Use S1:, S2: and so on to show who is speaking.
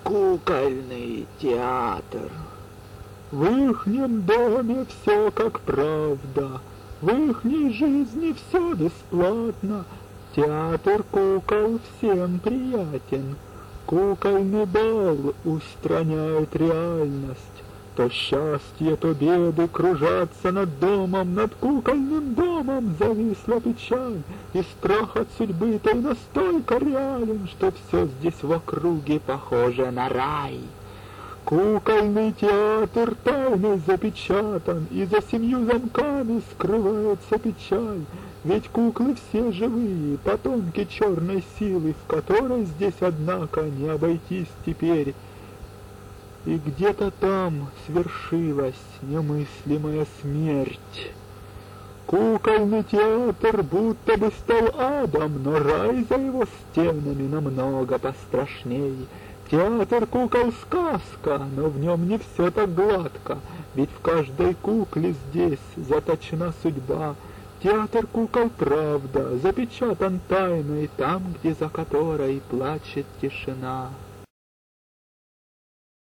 S1: Кукольный театр.
S2: В ихнем доме все как правда, в ихней жизни все бесплатно. Театр кукол всем приятен, кукольный бал устраняет реальность. То счастье, то беды кружатся над домом, над кукольным домом зависла печаль, и страх от судьбы-то и настолько реален, что все здесь в округе похоже на рай. Кукольный театр тайной запечатан, и за 7 замками скрывается печаль. Ведь куклы все живые, потомки черной силы, в которой здесь, однако, не обойтись теперь. И где-то там свершилась немыслимая смерть. Кукольный театр будто бы стал адом, но рай за его стенами намного пострашней. Театр кукол — сказка, но в нем не все так гладко, ведь в каждой кукле здесь заточена судьба. Театр кукол — правда, запечатан тайной там, где за которой плачет тишина.